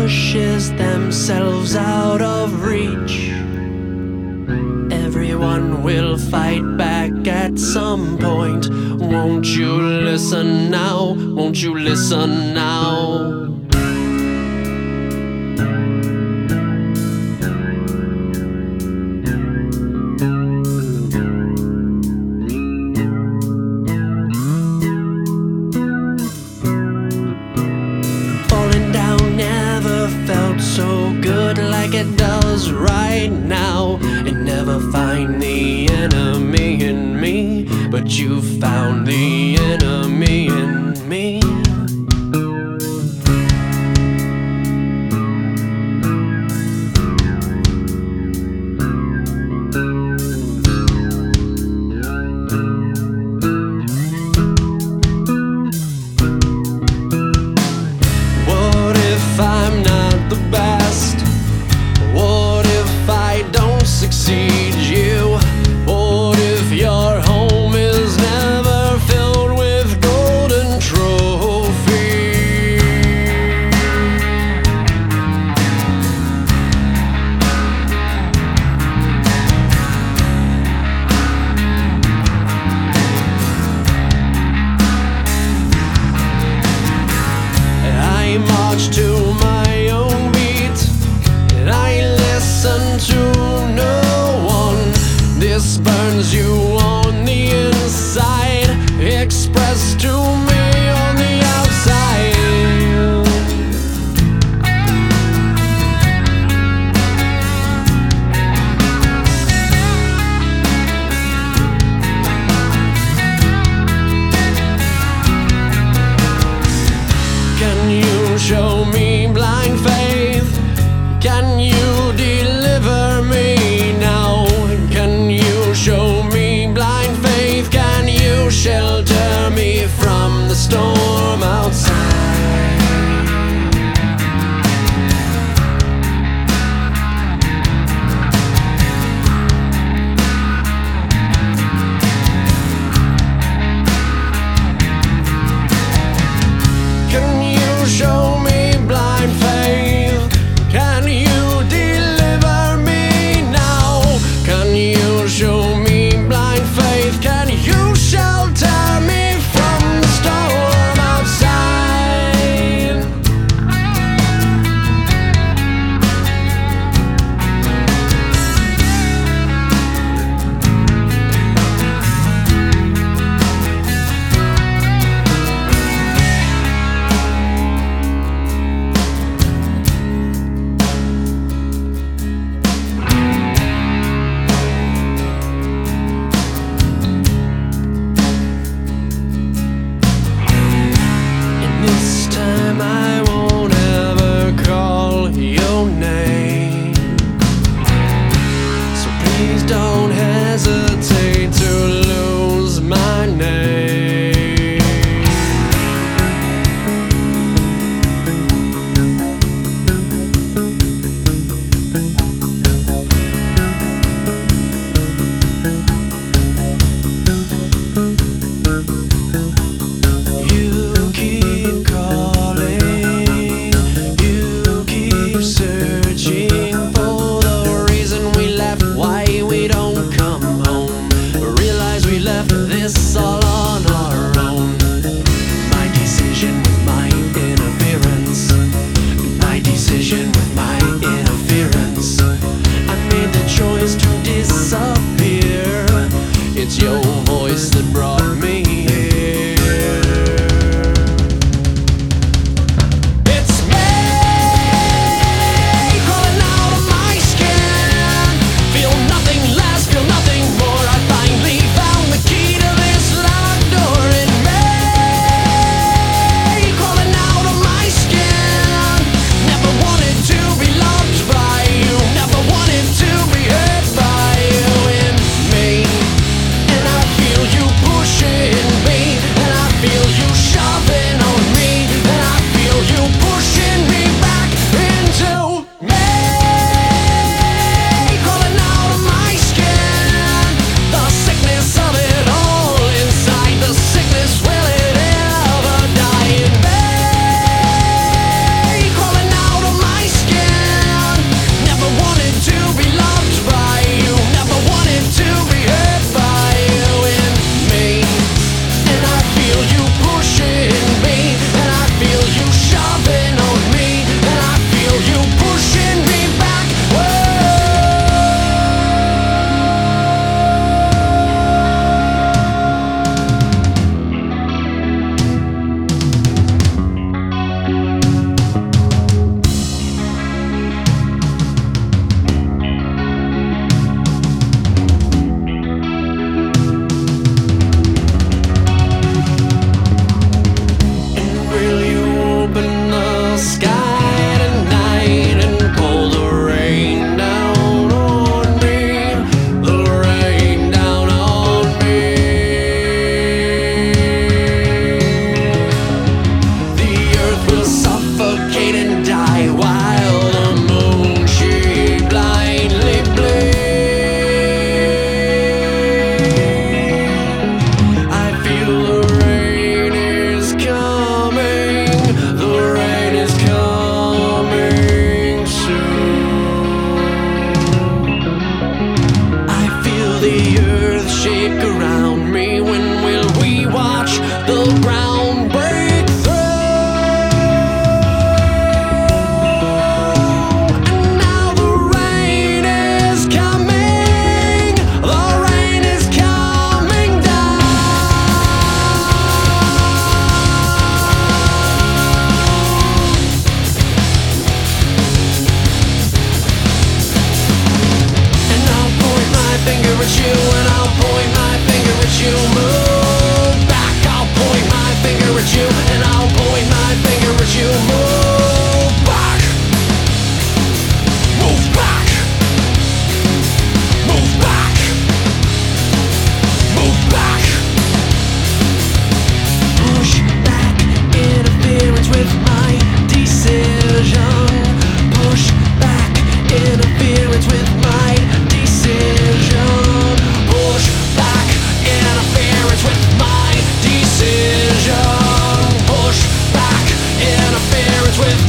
pushes themselves out of reach. Everyone will fight back at some point. Won't you listen now? Won't you listen now? Felt so good like it does right now. And never find the enemy in me, but you found the enemy in me. What if I'm not the best? What if I don't succeed you? What if your home is never filled with golden trophies? I march to my own beat, and I listen to no one. This burns you on the inside, expressed to me on the outside. Can you show me blind faith? Can you deliver me now? Can you show me blind faith? Can you shelter me from the storm outside? Can you show me blind with